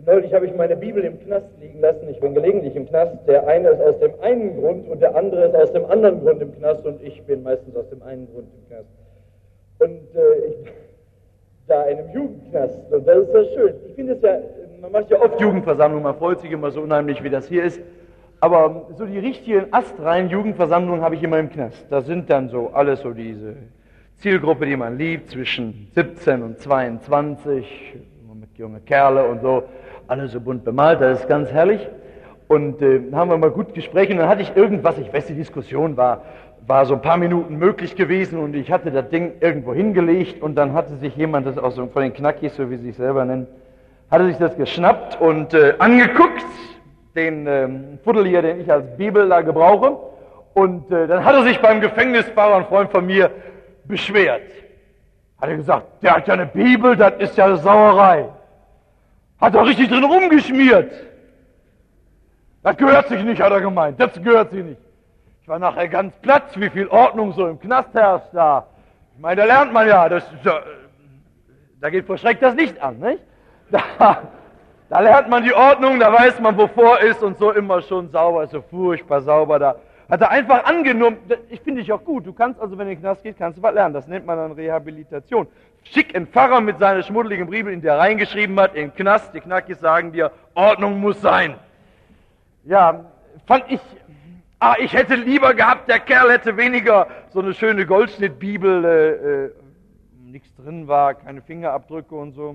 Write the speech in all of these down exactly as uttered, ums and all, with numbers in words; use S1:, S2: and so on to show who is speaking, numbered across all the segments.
S1: Neulich habe ich meine Bibel im Knast liegen lassen. Ich bin gelegentlich im Knast. Der eine ist aus dem einen Grund und der andere ist aus dem anderen Grund im Knast und ich bin meistens aus dem einen Grund im Knast. Und äh, ich bin da in einem Jugendknast und das ist ja schön. Ich finde es ja, man macht ja oft Jugendversammlungen, man freut sich immer so unheimlich, wie das hier ist. Aber so die richtigen astreinen Jugendversammlungen habe ich immer im Knast. Da sind dann so alles so diese Zielgruppe, die man liebt, zwischen siebzehn und zweiundzwanzig, mit junge Kerle und so, alle so bunt bemalt, das ist ganz herrlich. Und äh, haben wir mal gut Gespräche und dann hatte ich irgendwas, ich weiß, die Diskussion war, war so ein paar Minuten möglich gewesen und ich hatte das Ding irgendwo hingelegt und dann hatte sich jemand, das auch so von den Knackis, so wie sie sich selber nennen, hatte sich das geschnappt und äh, angeguckt, den ähm, Fuddel hier, den ich als Bibel da gebrauche, und äh, dann hat er sich beim Gefängnisfahrer, ein Freund von mir, beschwert. Hat er gesagt, der hat ja eine Bibel, das ist ja eine Sauerei. Hat er richtig drin rumgeschmiert. Das gehört sich nicht, hat er gemeint, das gehört sich nicht. Ich war nachher ganz platt, wie viel Ordnung so im Knast herrscht da. Ich meine, da lernt man ja, das ist ja, da geht vor Schreck das Licht an, nicht? Da, da lernt man die Ordnung, da weiß man, wovor ist und so immer schon sauber, ist so furchtbar sauber da. Hat er einfach angenommen, ich finde dich auch gut, du kannst also, wenn du in den Knast gehst, kannst du was lernen, das nennt man dann Rehabilitation. Schick einen Pfarrer mit seiner schmuddeligen Bibel, in der er reingeschrieben hat, in den Knast, die Knackis sagen dir, Ordnung muss sein. Ja, fand ich, ah, ich hätte lieber gehabt, der Kerl hätte weniger so eine schöne Goldschnittbibel, äh, äh, nichts drin war, keine Fingerabdrücke und so,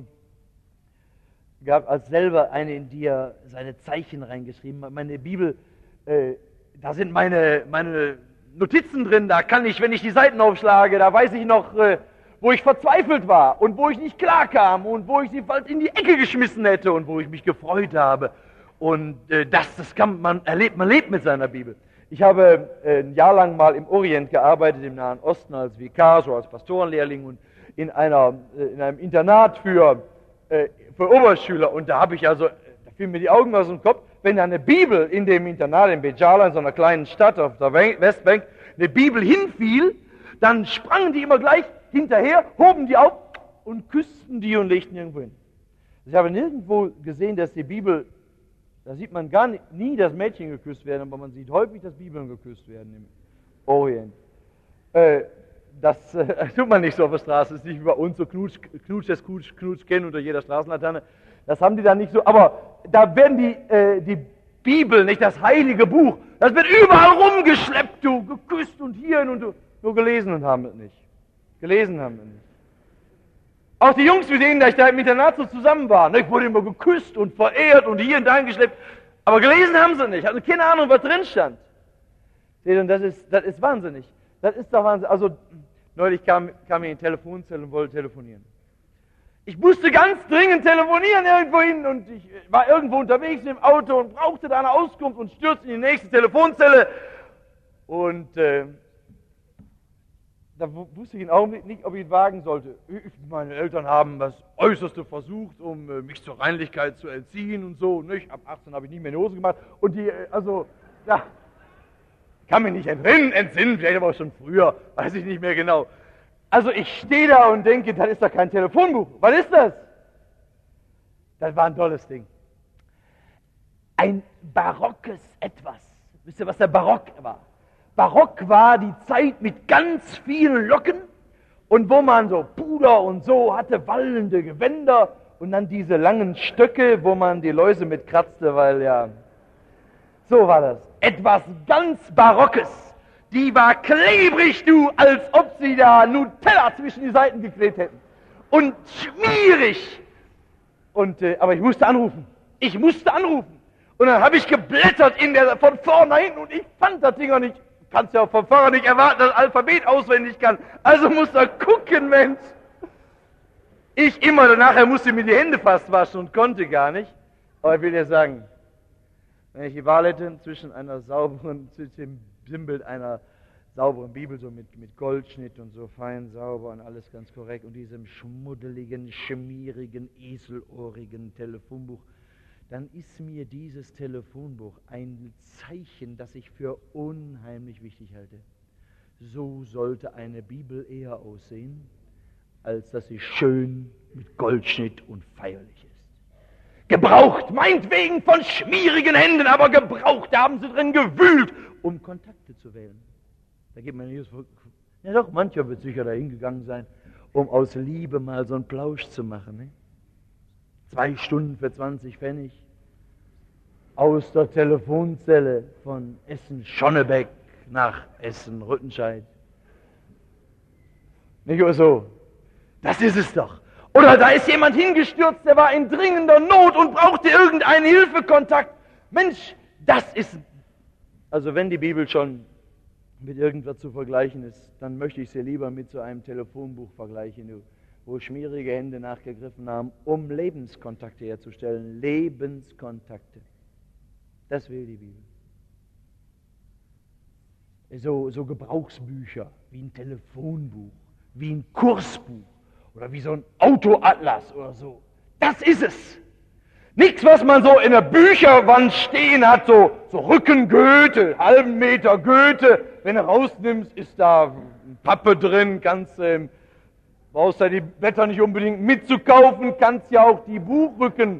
S1: gehabt, als selber eine, in die er seine Zeichen reingeschrieben hat. Meine Bibel, äh, da sind meine, meine Notizen drin, da kann ich, wenn ich die Seiten aufschlage, da weiß ich noch, äh, wo ich verzweifelt war und wo ich nicht klarkam und wo ich sie fast in die Ecke geschmissen hätte und wo ich mich gefreut habe. Und äh, das, das kann man erlebt, man lebt mit seiner Bibel. Ich habe äh, ein Jahr lang mal im Orient gearbeitet, im Nahen Osten als Vikar, so als Pastorenlehrling und in einer, äh, in einem Internat für, äh, für Oberschüler. Und da habe ich also, da fielen mir die Augen aus dem Kopf, wenn da eine Bibel in dem Internat in Bejala, in so einer kleinen Stadt auf der Westbank, eine Bibel hinfiel, dann sprangen die immer gleich hinterher, hoben die auf und küssten die und legten die irgendwo hin. Ich habe nirgendwo gesehen, dass die Bibel, da sieht man gar nicht, nie, dass Mädchen geküsst werden, aber man sieht häufig, dass Bibeln geküsst werden im Orient. Äh, das äh, tut man nicht so auf der Straße, das ist nicht wie bei uns so Knutsch, Knutsch, das Knutsch, Knutsch kennen unter jeder Straßenlaterne. Das haben die da nicht so, aber da werden die, äh, die Bibel, nicht das heilige Buch, das wird überall rumgeschleppt, du, geküsst und hierhin und du, nur gelesen und haben es nicht. Gelesen haben wir nicht. Auch die Jungs, mit denen ich da im Internat so zusammen war, ne, wurde immer geküsst und verehrt und hier und da geschleppt, aber gelesen haben sie nicht, also keine Ahnung, was drin stand. Und das ist, das ist wahnsinnig. Das ist doch Wahnsinn. Also, neulich kam, kam ich in die Telefonzelle und wollte telefonieren. Ich musste ganz dringend telefonieren irgendwo hin und ich war irgendwo unterwegs im Auto und brauchte da eine Auskunft und stürzte in die nächste Telefonzelle und äh, da wusste ich einen Augenblick nicht, ob ich ihn wagen sollte. Ich, meine Eltern haben das Äußerste versucht, um äh, mich zur Reinlichkeit zu erziehen und so. Nicht? Ab achtzehn habe ich nicht mehr in die Hose gemacht und die, äh, also, ja, kann mich nicht entrinnen, entsinnen, vielleicht aber auch schon früher, weiß ich nicht mehr genau. Also ich stehe da und denke, das ist doch kein Telefonbuch. Was ist das? Das war ein tolles Ding. Ein barockes Etwas. Wisst ihr, was der Barock war? Barock war die Zeit mit ganz vielen Locken und wo man so Puder und so hatte, wallende Gewänder und dann diese langen Stöcke, wo man die Läuse mit kratzte, weil ja, so war das. Etwas ganz Barockes. Die war klebrig, du, als ob sie da Nutella zwischen die Seiten geklebt hätten. Und schmierig. Und, äh, aber ich musste anrufen. Ich musste anrufen. Und dann habe ich geblättert in der, von vorne nach hinten und ich fand das Ding auch nicht. Du kannst ja auch vom Fahrer nicht erwarten, dass das Alphabet auswendig kann. Also musst du gucken, Mensch. Ich immer, nachher musste mir die Hände fast waschen und konnte gar nicht. Aber ich will dir sagen, wenn ich die Wahl hätte zwischen einer sauberen, zwischen dem Sinnbild einer sauberen Bibel, so mit, mit Goldschnitt und so fein sauber und alles ganz korrekt und diesem schmuddeligen, schmierigen, eselohrigen Telefonbuch, dann ist mir dieses Telefonbuch ein Zeichen, das ich für unheimlich wichtig halte. So sollte eine Bibel eher aussehen, als dass sie schön mit Goldschnitt und feierlich ist.
S2: Gebraucht, meinetwegen von schmierigen Händen, aber gebraucht, da haben sie drin gewühlt, um Kontakte zu wählen. Da geht man nicht so, ja doch, mancher wird sicher da hingegangen sein, um aus Liebe mal so einen Plausch zu machen. Ne? Zwei Stunden für zwanzig Pfennig aus der Telefonzelle von Essen-Schonnebeck nach Essen-Rüttenscheid. Nicht oder so? Das ist es doch. Oder da ist jemand hingestürzt, der war in dringender Not und brauchte irgendeinen Hilfekontakt. Mensch, das ist... Also wenn die Bibel schon mit irgendwas zu vergleichen ist, dann möchte ich sie lieber mit so einem Telefonbuch vergleichen, wo schmierige Hände nachgegriffen haben, um Lebenskontakte herzustellen. Lebenskontakte. Das will die Bibel. So, so Gebrauchsbücher, wie ein Telefonbuch, wie ein Kursbuch oder wie so ein Autoatlas oder so. Das ist es. Nichts, was man so in der Bücherwand stehen hat, so, so Rücken Goethe, halben Meter Goethe. Wenn du rausnimmst, ist da Pappe drin, kannst ähm, brauchst da die Blätter nicht unbedingt mitzukaufen, kannst ja auch die Buchrücken.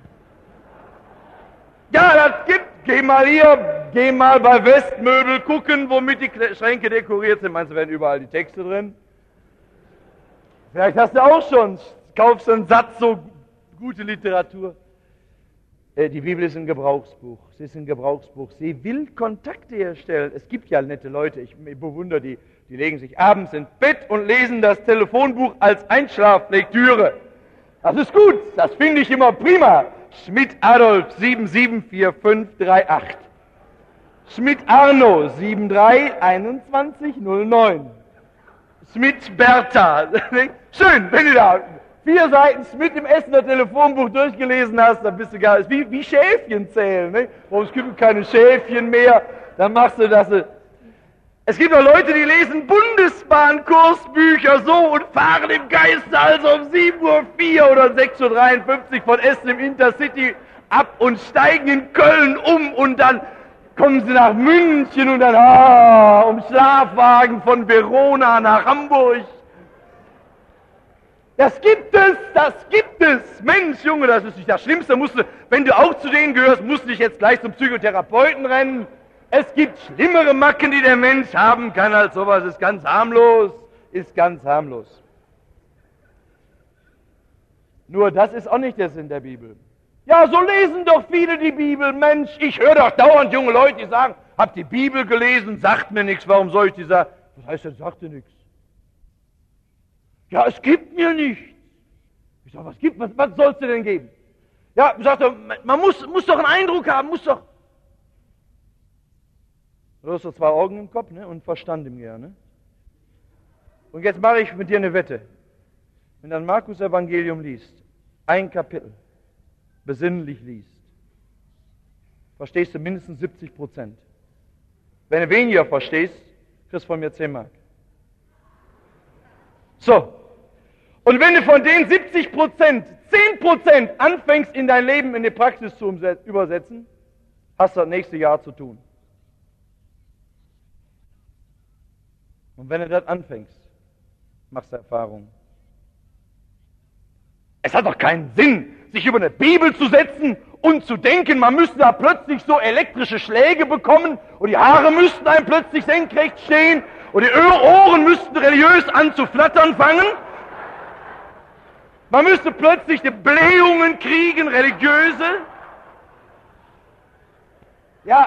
S2: Ja, das gibt. Geh mal hier, geh mal bei Westmöbel gucken, womit die Schränke dekoriert sind. Meinst du, werden überall die Texte drin? Vielleicht hast du auch schon, kaufst einen Satz so gute Literatur. Die Bibel ist ein Gebrauchsbuch. Sie ist ein Gebrauchsbuch. Sie will Kontakte herstellen. Es gibt ja nette Leute, ich bewundere die, die legen sich abends ins Bett und lesen das Telefonbuch als Einschlaflektüre. Das ist gut, das finde ich immer prima. Schmidt Adolf sieben sieben vier fünf drei acht. Schmidt Arno sieben drei eins eins null neun. Schmidt Bertha. Schön, wenn du da vier Seiten Schmidt im Essener Telefonbuch durchgelesen hast, dann bist du gar nicht, wie, wie Schäfchen zählen. Ne? Warum es gibt keine Schäfchen mehr, dann machst du das. Es gibt auch Leute, die lesen Bundesbahnkursbücher so und fahren im Geiste also um sieben Uhr vier oder sechs Uhr dreiundfünfzig von Essen im Intercity ab und steigen in Köln um und dann kommen sie nach München und dann ah, um Schlafwagen von Verona nach Hamburg. Das gibt es, das gibt es. Mensch, Junge, das ist nicht das Schlimmste. Musst du, wenn du auch zu denen gehörst, musst du dich jetzt gleich zum Psychotherapeuten rennen. Es gibt schlimmere Macken, die der Mensch haben kann als sowas. Ist ganz harmlos, ist ganz harmlos. Nur das ist auch nicht der Sinn der Bibel. Ja, so lesen doch viele die Bibel. Mensch, ich höre doch dauernd junge Leute, die sagen, hab die Bibel gelesen, sagt mir nichts, warum soll ich die sagen? Was heißt das, sagt dir nichts? Ja, es gibt mir nichts. Ich sage, was gibt, was, was sollst du denn geben? Ja, sagt er, man muss, muss doch einen Eindruck haben, muss doch. Du hast doch zwei Augen im Kopf, ne, und Verstand im Gehirn, ne? Und jetzt mache ich mit dir eine Wette. Wenn du das Markus-Evangelium liest, ein Kapitel, besinnlich liest, verstehst du mindestens siebzig Prozent. Wenn du weniger verstehst, kriegst du von mir zehn Mark. So. Und wenn du von den siebzig Prozent zehn Prozent anfängst, in dein Leben in die Praxis zu übersetzen, hast du das nächste Jahr zu tun. Und wenn du das anfängst, machst du Erfahrung. Es hat doch keinen Sinn, sich über eine Bibel zu setzen und zu denken, man müsste da plötzlich so elektrische Schläge bekommen und die Haare müssten einem plötzlich senkrecht stehen und die Ohren müssten religiös an zu flattern fangen. Man müsste plötzlich die Blähungen kriegen, religiöse. Ja.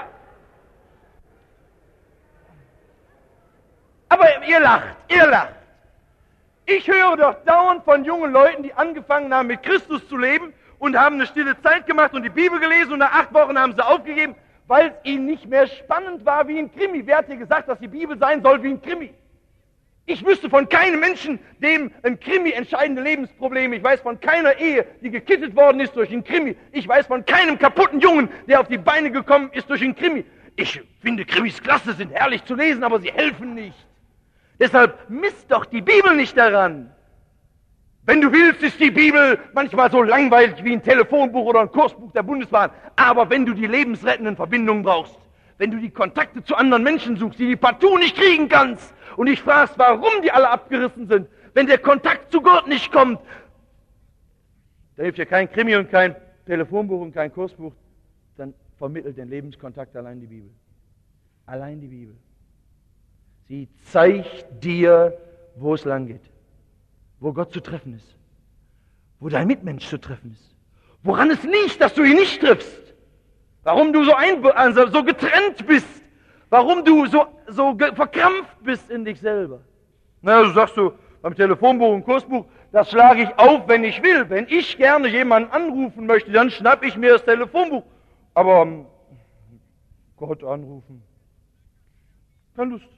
S2: Aber ihr lacht, ihr lacht. Ich höre doch dauernd von jungen Leuten, die angefangen haben, mit Christus zu leben und haben eine stille Zeit gemacht und die Bibel gelesen und nach acht Wochen haben sie aufgegeben, weil es ihnen nicht mehr spannend war wie ein Krimi. Wer hat dir gesagt, dass die Bibel sein soll wie ein Krimi? Ich wüsste von keinem Menschen, dem ein Krimi entscheidende Lebensprobleme. Ich weiß von keiner Ehe, die gekittet worden ist durch einen Krimi. Ich weiß von keinem kaputten Jungen, der auf die Beine gekommen ist durch einen Krimi. Ich finde Krimis klasse, sind herrlich zu lesen, aber sie helfen nicht. Deshalb misst doch die Bibel nicht daran. Wenn du willst, ist die Bibel manchmal so langweilig wie ein Telefonbuch oder ein Kursbuch der Bundesbahn. Aber wenn du die lebensrettenden Verbindungen brauchst, wenn du die Kontakte zu anderen Menschen suchst, die du partout nicht kriegen kannst, und dich fragst, warum die alle abgerissen sind, wenn der Kontakt zu Gott nicht kommt, dann hilft dir kein Krimi und kein Telefonbuch und kein Kursbuch, dann vermittelt den Lebenskontakt allein die Bibel. Allein die Bibel. Sie zeigt dir, wo es lang geht, wo Gott zu treffen ist, wo dein Mitmensch zu treffen ist, woran es liegt, dass du ihn nicht triffst, warum du so, ein, also so getrennt bist, warum du so, so verkrampft bist in dich selber. Na, du sagst du beim Telefonbuch und Kursbuch, das schlage ich auf, wenn ich will. Wenn ich gerne jemanden anrufen möchte, dann schnapp ich mir das Telefonbuch. Aber um, Gott anrufen, keine Lust.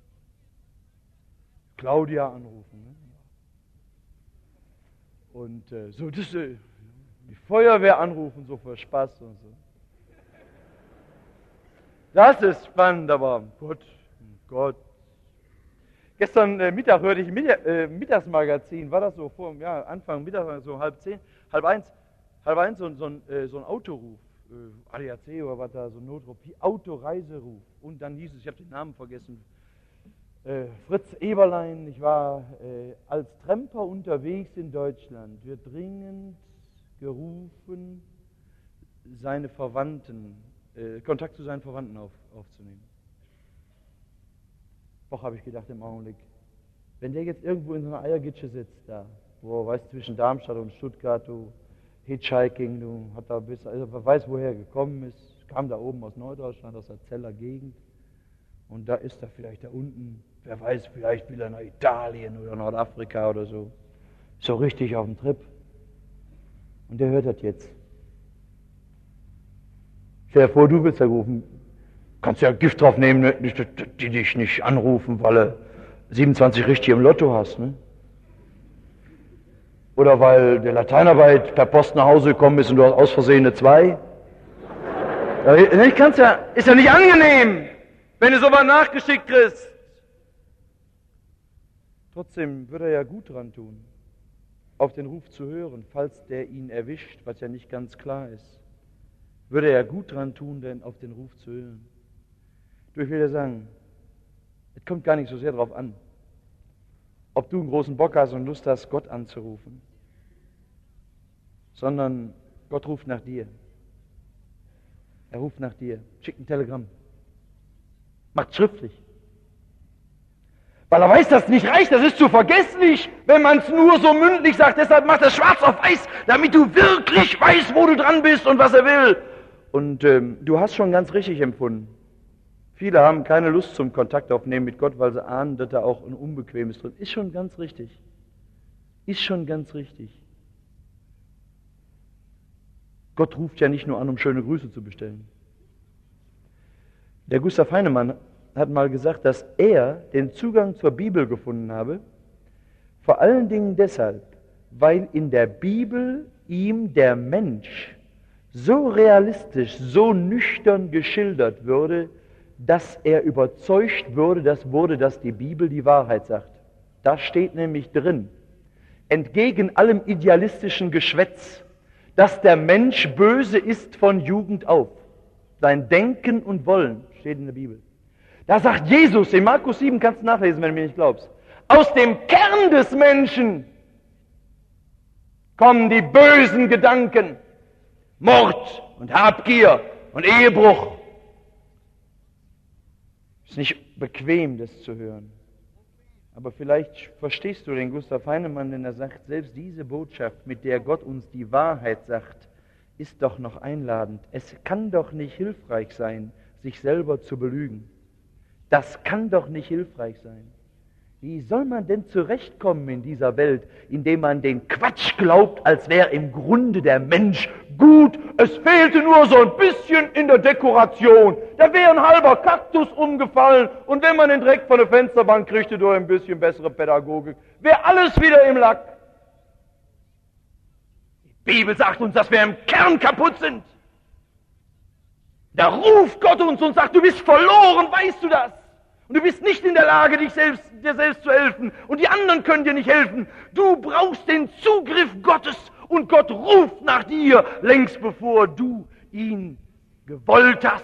S2: Claudia anrufen. Ne? Und äh, so das, äh, die Feuerwehr anrufen, so für Spaß und so. Das ist spannend, aber Gott, Gott. Gestern äh, Mittag hörte ich ein Mittag, äh, Mittagsmagazin, war das so vor, ja, Anfang Mittag, so halb zehn, halb eins, halb eins, so, so, ein, äh, so ein Autoruf, äh, A D A C oder was da, so ein Notruf, Autoreiseruf. Und dann hieß es, ich habe den Namen vergessen, äh, Fritz Eberlein, ich war äh, als Tramper unterwegs in Deutschland, wird dringend gerufen, seine Verwandten, äh, Kontakt zu seinen Verwandten auf, aufzunehmen. Doch, habe ich gedacht im Augenblick, wenn der jetzt irgendwo in so einer Eiergitsche sitzt, da, wo, weißt du, zwischen Darmstadt und Stuttgart, du, Hitchhiking, du, hat da bis, also wer weiß, woher er gekommen ist, kam da oben aus Norddeutschland, aus der Zeller Gegend, und da ist er vielleicht da unten, wer weiß, vielleicht will er nach Italien oder Nordafrika oder so, so richtig auf dem Trip. Und der hört das jetzt. Stell dir vor, du willst da rufen, kannst ja Gift drauf nehmen, die dich nicht anrufen, weil du siebenundzwanzig richtig im Lotto hast, ne? Oder weil der Lateinarbeit per Post nach Hause gekommen ist und du hast aus Versehen eine zwei. Ich kann's ja, ist ja nicht angenehm, wenn du sowas nachgeschickt kriegst. Trotzdem würde er ja gut dran tun, auf den Ruf zu hören, falls der ihn erwischt, was ja nicht ganz klar ist. Würde er gut dran tun, denn auf den Ruf zu hören. Du, ich will dir sagen, es kommt gar nicht so sehr darauf an, ob du einen großen Bock hast und Lust hast, Gott anzurufen, sondern Gott ruft nach dir. Er ruft nach dir. Schickt ein Telegramm. Macht schriftlich. Weil er weiß, dass es nicht reicht, das ist zu vergesslich, wenn man es nur so mündlich sagt. Deshalb macht er schwarz auf weiß, damit du wirklich weißt, wo du dran bist und was er will. Und ähm, du hast schon ganz richtig empfunden. Viele haben keine Lust zum Kontakt aufnehmen mit Gott, weil sie ahnen, dass da auch ein Unbequemes drin ist. Ist schon ganz richtig. Ist schon ganz richtig. Gott ruft ja nicht nur an, um schöne Grüße zu bestellen. Der Gustav Heinemann hat mal gesagt, dass er den Zugang zur Bibel gefunden habe, vor allen Dingen deshalb, weil in der Bibel ihm der Mensch so realistisch, so nüchtern geschildert würde, dass er überzeugt würde, das wurde, dass die Bibel die Wahrheit sagt. Da steht nämlich drin, entgegen allem idealistischen Geschwätz, dass der Mensch böse ist von Jugend auf. Sein Denken und Wollen steht in der Bibel. Da sagt Jesus, in Markus sieben, kannst du nachlesen, wenn du mir nicht glaubst, aus dem Kern des Menschen kommen die bösen Gedanken, Mord und Habgier und Ehebruch. Es ist nicht bequem, das zu hören. Aber vielleicht verstehst du den Gustav Heinemann, wenn er sagt, selbst diese Botschaft, mit der Gott uns die Wahrheit sagt, ist doch noch einladend. Es kann doch nicht hilfreich sein, sich selber zu belügen. Das kann doch nicht hilfreich sein. Wie soll man denn zurechtkommen in dieser Welt, indem man den Quatsch glaubt, als wäre im Grunde der Mensch gut? Es fehlte nur so ein bisschen in der Dekoration. Da wäre ein halber Kaktus umgefallen und wenn man den direkt von der Fensterbank kriegte durch ein bisschen bessere Pädagogik, wäre alles wieder im Lack. Die Bibel sagt uns, dass wir im Kern kaputt sind. Da ruft Gott uns und sagt, du bist verloren, weißt du das? Und du bist nicht in der Lage, dich selbst, dir selbst zu helfen. Und die anderen können dir nicht helfen. Du brauchst den Zugriff Gottes und Gott ruft nach dir, längst bevor du ihn gewollt hast.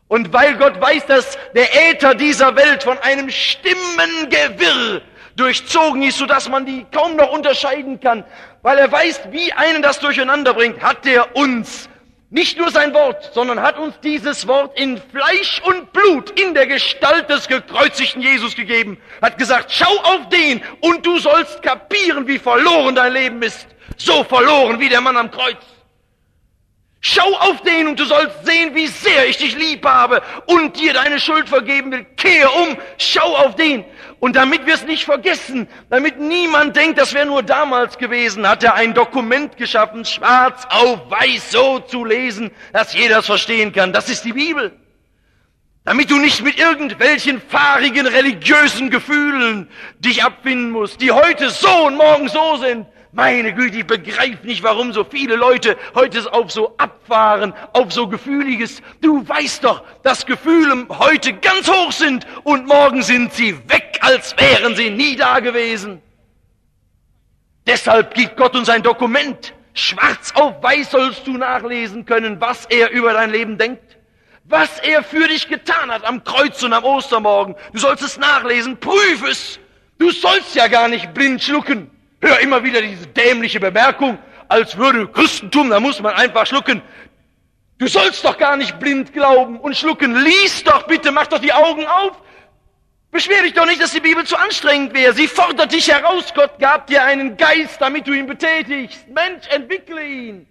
S2: Und weil Gott weiß, dass der Äther dieser Welt von einem Stimmengewirr durchzogen ist, sodass man die kaum noch unterscheiden kann, weil er weiß, wie einen das durcheinander bringt, hat er uns nicht nur sein Wort, sondern hat uns dieses Wort in Fleisch und Blut in der Gestalt des gekreuzigten Jesus gegeben, hat gesagt, schau auf den und du sollst kapieren, wie verloren dein Leben ist, so verloren wie der Mann am Kreuz. Schau auf den und du sollst sehen, wie sehr ich dich lieb habe und dir deine Schuld vergeben will. Kehre um, schau auf den. Und damit wir es nicht vergessen, damit niemand denkt, das wäre nur damals gewesen, hat er ein Dokument geschaffen, schwarz auf weiß so zu lesen, dass jeder es verstehen kann. Das ist die Bibel. Damit du nicht mit irgendwelchen fahrigen religiösen Gefühlen dich abfinden musst, die heute so und morgen so sind. Meine Güte, ich begreife nicht, warum so viele Leute heute auf so abfahren, auf so Gefühliges. Du weißt doch, dass Gefühle heute ganz hoch sind und morgen sind sie weg, als wären sie nie da gewesen. Deshalb gibt Gott uns ein Dokument. Schwarz auf weiß sollst du nachlesen können, was er über dein Leben denkt. Was er für dich getan hat am Kreuz und am Ostermorgen. Du sollst es nachlesen, prüf es. Du sollst ja gar nicht blind schlucken. Hör immer wieder diese dämliche Bemerkung, als würde Christentum, da muss man einfach schlucken. Du sollst doch gar nicht blind glauben und schlucken. Lies doch bitte, mach doch die Augen auf. Beschwer dich doch nicht, dass die Bibel zu anstrengend wäre. Sie fordert dich heraus. Gott gab dir einen Geist, damit du ihn betätigst. Mensch, entwickle ihn.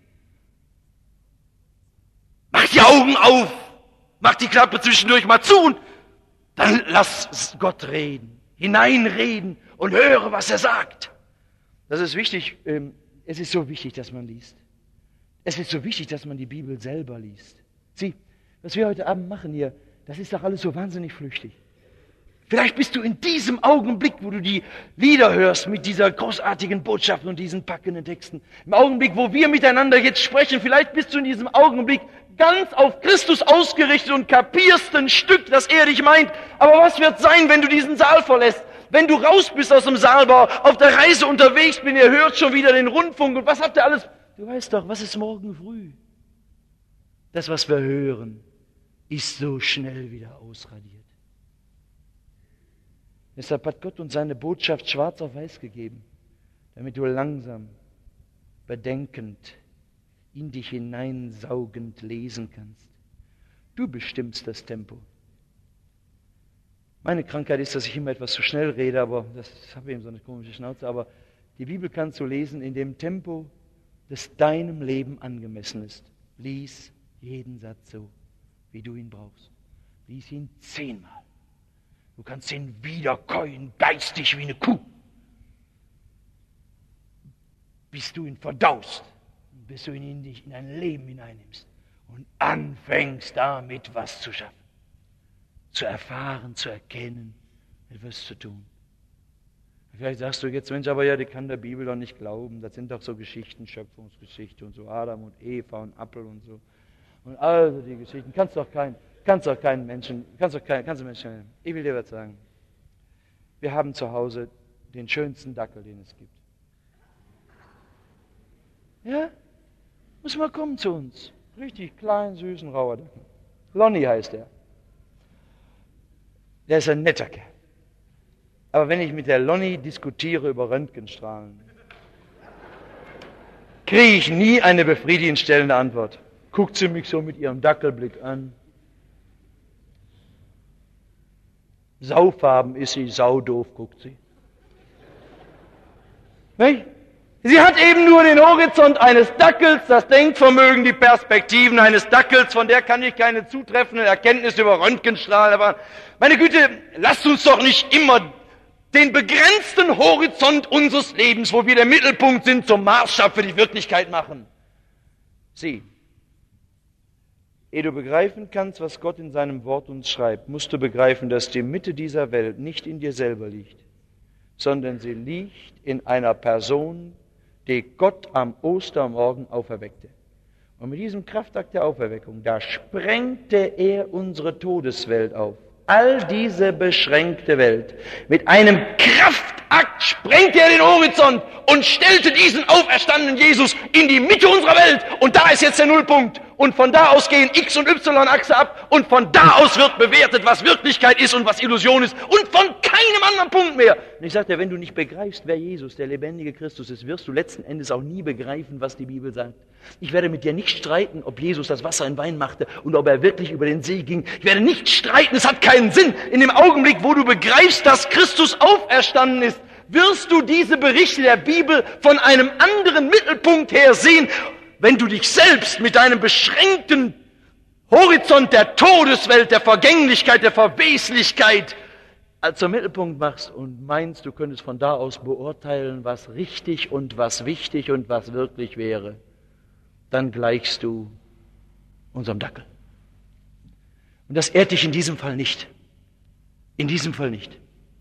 S2: Mach die Augen auf. Mach die Klappe zwischendurch mal zu und dann lass Gott reden. Hineinreden und höre, was er sagt. Das ist wichtig, es ist so wichtig, dass man liest. Es ist so wichtig, dass man die Bibel selber liest. Sieh, was wir heute Abend machen hier, das ist doch alles so wahnsinnig flüchtig. Vielleicht bist du in diesem Augenblick, wo du die Lieder hörst mit dieser großartigen Botschaft und diesen packenden Texten, im Augenblick, wo wir miteinander jetzt sprechen, vielleicht bist du in diesem Augenblick ganz auf Christus ausgerichtet und kapierst ein Stück, dass er dich meint. Aber was wird sein, wenn du diesen Saal verlässt? Wenn du raus bist aus dem Saalbau, auf der Reise unterwegs bin, ihr hört schon wieder den Rundfunk und was habt ihr alles? Du weißt doch, was ist morgen früh? Das, was wir hören, ist so schnell wieder ausradiert. Deshalb hat Gott uns seine Botschaft schwarz auf weiß gegeben, damit du langsam, bedenkend, in dich hineinsaugend lesen kannst. Du bestimmst das Tempo. Meine Krankheit ist, dass ich immer etwas zu schnell rede, aber das habe eben so eine komische Schnauze. Aber die Bibel kannst du lesen in dem Tempo, das deinem Leben angemessen ist. Lies jeden Satz so, wie du ihn brauchst. Lies ihn zehnmal. Du kannst ihn wiederkäuen, geistig wie eine Kuh. Bis du ihn verdaust, bis du ihn in dich, in dein Leben hineinnimmst und anfängst damit was zu schaffen. Zu erfahren, zu erkennen, etwas zu tun. Vielleicht sagst du jetzt, Mensch, aber ja, die kann der Bibel doch nicht glauben. Das sind doch so Geschichten, Schöpfungsgeschichte und so, Adam und Eva und Apfel und so. Und also die Geschichten, kannst doch kein, kannst doch keinen Menschen, kannst doch kein, kannst du Menschen, ich will dir was sagen. Wir haben zu Hause den schönsten Dackel, den es gibt. Ja? Muss mal kommen zu uns. Richtig klein, süßen, rauer Dackel. Lonnie heißt er. Der ist ein netter Kerl. Aber wenn ich mit der Lonnie diskutiere über Röntgenstrahlen, kriege ich nie eine befriedigend stellende Antwort. Guckt sie mich so mit ihrem Dackelblick an. Saufarben ist sie, saudoof, guckt sie. Nicht? Sie hat eben nur den Horizont eines Dackels, das Denkvermögen, die Perspektiven eines Dackels, von der kann ich keine zutreffende Erkenntnis über Röntgenstrahlen. Aber meine Güte, lasst uns doch nicht immer den begrenzten Horizont unseres Lebens, wo wir der Mittelpunkt sind, zum Maßstab für die Wirklichkeit machen. Sieh, ehe du begreifen kannst, was Gott in seinem Wort uns schreibt, musst du begreifen, dass die Mitte dieser Welt nicht in dir selber liegt, sondern sie liegt in einer Person, die Gott am Ostermorgen auferweckte. Und mit diesem Kraftakt der Auferweckung, da sprengte er unsere Todeswelt auf. All diese beschränkte Welt. Mit einem Kraftakt sprengte er den Horizont und stellte diesen auferstandenen Jesus in die Mitte unserer Welt. Und da ist jetzt der Nullpunkt. und von da aus gehen X- und Y-Achse ab und von da aus wird bewertet, was Wirklichkeit ist und was Illusion ist und von keinem anderen Punkt mehr. Und ich sage dir, wenn du nicht begreifst, wer Jesus, der lebendige Christus ist, wirst du letzten Endes auch nie begreifen, was die Bibel sagt. Ich werde mit dir nicht streiten, ob Jesus das Wasser in Wein machte und ob er wirklich über den See ging. Ich werde nicht streiten, es hat keinen Sinn. In dem Augenblick, wo du begreifst, dass Christus auferstanden ist, wirst du diese Berichte der Bibel von einem anderen Mittelpunkt her sehen, wenn du dich selbst mit deinem beschränkten Horizont der Todeswelt, der Vergänglichkeit, der Verweslichkeit als zum Mittelpunkt machst und meinst, du könntest von da aus beurteilen, was richtig und was wichtig und was wirklich wäre, dann gleichst du unserem Dackel. Und das ehrt dich in diesem Fall nicht. In diesem Fall nicht.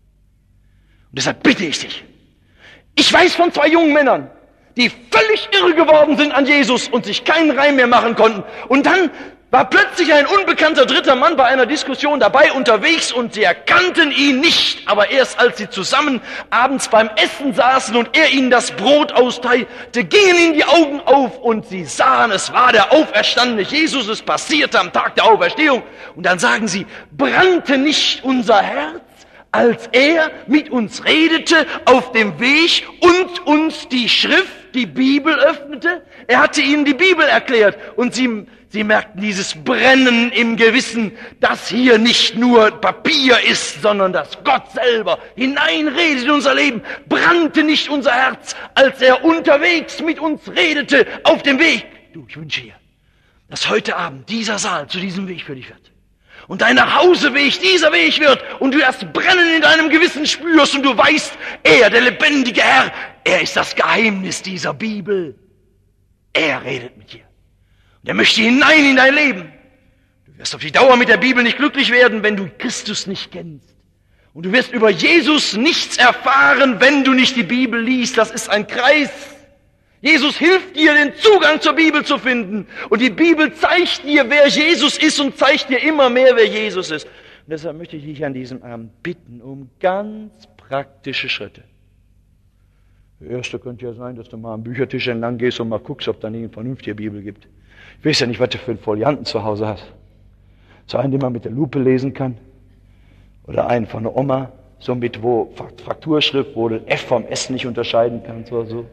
S2: Und deshalb bitte ich dich. Ich weiß von zwei jungen Männern, die völlig irre geworden sind an Jesus und sich keinen Reim mehr machen konnten. Und dann war plötzlich ein unbekannter dritter Mann bei einer Diskussion dabei unterwegs und sie erkannten ihn nicht. Aber erst als sie zusammen abends beim Essen saßen und er ihnen das Brot austeilte, gingen ihnen die Augen auf und sie sahen, es war der auferstandene Jesus, es passierte am Tag der Auferstehung. Und dann sagen sie, brannte nicht unser Herz, als er mit uns redete auf dem Weg und uns die Schrift, die Bibel öffnete? Er hatte ihnen die Bibel erklärt und sie, sie merkten dieses Brennen im Gewissen, dass hier nicht nur Papier ist, sondern dass Gott selber hineinredet in unser Leben. Brannte nicht unser Herz, als er unterwegs mit uns redete auf dem Weg? Du, ich wünsche dir, dass heute Abend dieser Saal zu diesem Weg für dich wird. Und dein Nachhauseweg dieser Weg wird und du das Brennen in deinem Gewissen spürst und du weißt, er, der lebendige Herr, er ist das Geheimnis dieser Bibel. Er redet mit dir. Und er möchte hinein in dein Leben. Du wirst auf die Dauer mit der Bibel nicht glücklich werden, wenn du Christus nicht kennst. Und du wirst über Jesus nichts erfahren, wenn du nicht die Bibel liest. Das ist ein Kreis. Jesus hilft dir, den Zugang zur Bibel zu finden. Und die Bibel zeigt dir, wer Jesus ist und zeigt dir immer mehr, wer Jesus ist. Und deshalb möchte ich dich an diesem Abend bitten um ganz praktische Schritte. Der erste könnte ja sein, dass du mal am Büchertisch entlang gehst und mal guckst, ob da nicht eine vernünftige Bibel gibt. Ich weiß ja nicht, was du für einen Folianten zu Hause hast. So einen, den man mit der Lupe lesen kann. Oder einen von der Oma, so mit wo Frakturschrift, wo du F vom S nicht unterscheiden kannst oder so.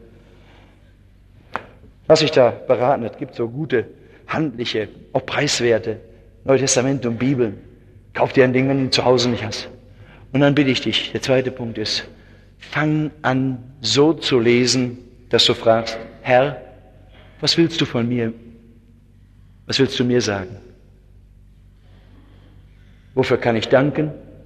S2: Lass dich da beraten, es gibt so gute, handliche, auch preiswerte Neue Testament und Bibeln. Kauf dir ein Ding, wenn du zu Hause nicht hast. Und dann bitte ich dich, der zweite Punkt ist, fang an, so zu lesen, dass du fragst, Herr, was willst du von mir? Was willst du mir sagen? Wofür kann ich danken?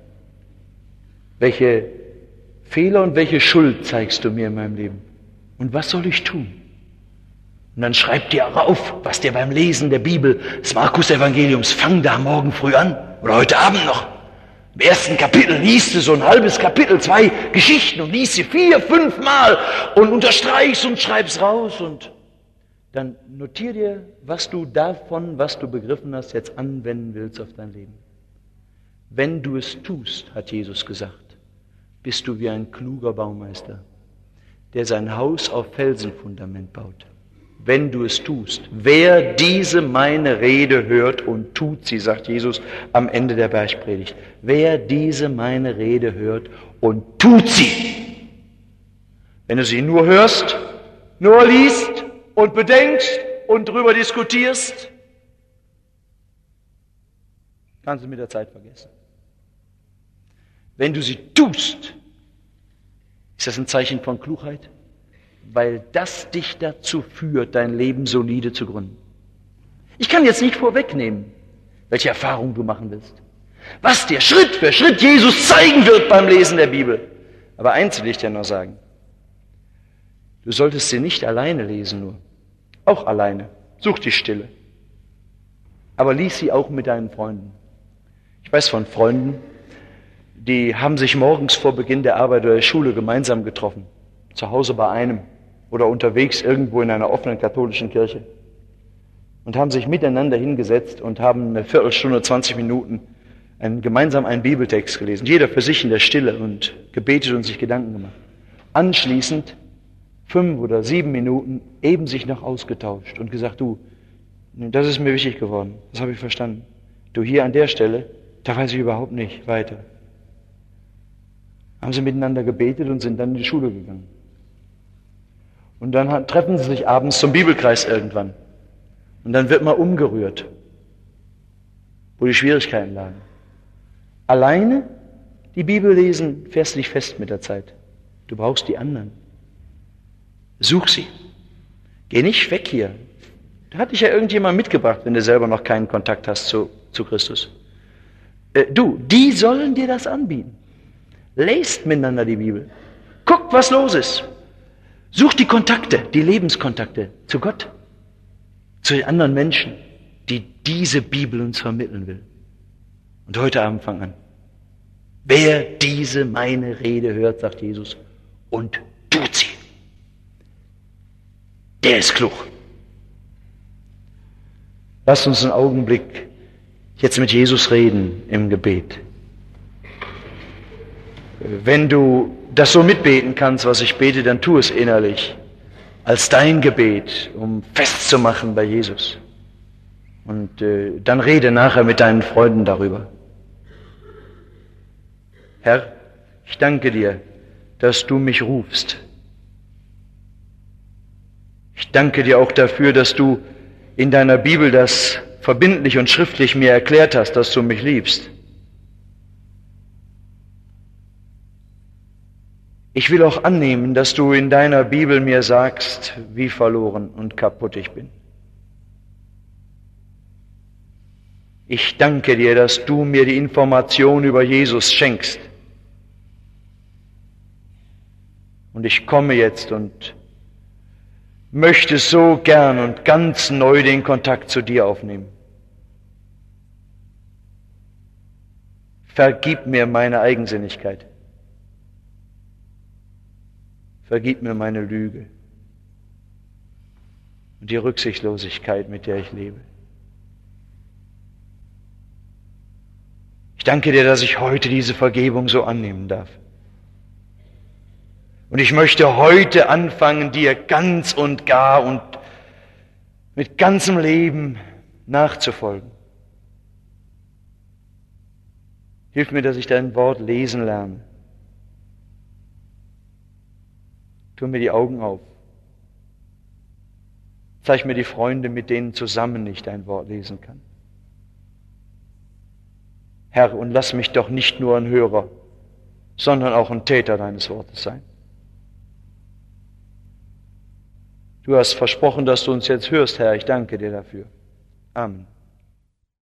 S2: Welche Fehler und welche Schuld zeigst du mir in meinem Leben? Und was soll ich tun? Und dann schreib dir auf, was dir beim Lesen der Bibel, des Markus-Evangeliums, fang da morgen früh an oder heute Abend noch. Im ersten Kapitel liest du so ein halbes Kapitel, zwei Geschichten und liest sie vier, fünf Mal und unterstreichst und schreibst raus und dann notier dir, was du davon, was du begriffen hast, jetzt anwenden willst auf dein Leben. Wenn du es tust, hat Jesus gesagt, bist du wie ein kluger Baumeister, der sein Haus auf Felsenfundament baut. Wenn du es tust, wer diese meine Rede hört und tut sie, sagt Jesus am Ende der Bergpredigt, wer diese meine Rede hört und tut sie. Wenn du sie nur hörst, nur liest und bedenkst und drüber diskutierst, kannst du mit der Zeit vergessen. Wenn du sie tust, ist das ein Zeichen von Klugheit? Weil das dich dazu führt, dein Leben solide zu gründen. Ich kann jetzt nicht vorwegnehmen, welche Erfahrung du machen willst. Was dir Schritt für Schritt Jesus zeigen wird beim Lesen der Bibel. Aber eins will ich dir noch sagen. Du solltest sie nicht alleine lesen nur. Auch alleine. Such die Stille. Aber lies sie auch mit deinen Freunden. Ich weiß von Freunden, die haben sich morgens vor Beginn der Arbeit oder der Schule gemeinsam getroffen. Zu Hause bei einem oder unterwegs irgendwo in einer offenen katholischen Kirche und haben sich miteinander hingesetzt und haben eine Viertelstunde, zwanzig Minuten einen, gemeinsam einen Bibeltext gelesen, jeder für sich in der Stille und gebetet und sich Gedanken gemacht. Anschließend fünf oder sieben Minuten eben sich noch ausgetauscht und gesagt, du, Das ist mir wichtig geworden. Das habe ich verstanden. Du, hier an der Stelle, da weiß ich überhaupt nicht weiter. Haben sie miteinander gebetet und sind dann in die Schule gegangen. Und dann treffen sie sich abends zum Bibelkreis irgendwann. Und dann wird man umgerührt, wo die Schwierigkeiten lagen. Alleine die Bibel lesen, fährst du nicht fest mit der Zeit. Du brauchst die anderen. Such sie. Geh nicht weg hier. Da hat dich ja irgendjemand mitgebracht, wenn du selber noch keinen Kontakt hast zu, zu Christus. Äh, du, die sollen dir das anbieten. Lest miteinander die Bibel. Guckt, was los ist. Sucht die Kontakte, die Lebenskontakte zu Gott, zu den anderen Menschen, die diese Bibel uns vermitteln will. Und heute Abend fang an. Wer diese meine Rede hört, sagt Jesus, und tut sie, der ist klug. Lasst uns einen Augenblick jetzt mit Jesus reden im Gebet. Wenn du das so mitbeten kannst, was ich bete, dann tu es innerlich als dein Gebet, um festzumachen bei Jesus. Und äh, dann rede nachher mit deinen Freunden darüber. Herr, ich danke dir, dass du mich rufst. Ich danke dir auch dafür, dass du in deiner Bibel das verbindlich und schriftlich mir erklärt hast, dass du mich liebst. Ich will auch annehmen, dass du in deiner Bibel mir sagst, wie verloren und kaputt ich bin. Ich danke dir, dass du mir die Information über Jesus schenkst. Und ich komme jetzt und möchte so gern und ganz neu den Kontakt zu dir aufnehmen. Vergib mir meine Eigensinnigkeit. Vergib mir meine Lüge und die Rücksichtslosigkeit, mit der ich lebe. Ich danke dir, dass ich heute diese Vergebung so annehmen darf. Und ich möchte heute anfangen, dir ganz und gar und mit ganzem Leben nachzufolgen. Hilf mir, dass ich dein Wort lesen lerne. Tu mir die Augen auf. Zeig mir die Freunde, mit denen zusammen ich dein Wort lesen kann. Herr, und lass mich doch nicht nur ein Hörer, sondern auch ein Täter deines Wortes sein. Du hast versprochen, dass du uns jetzt hörst, Herr. Ich danke dir dafür. Amen.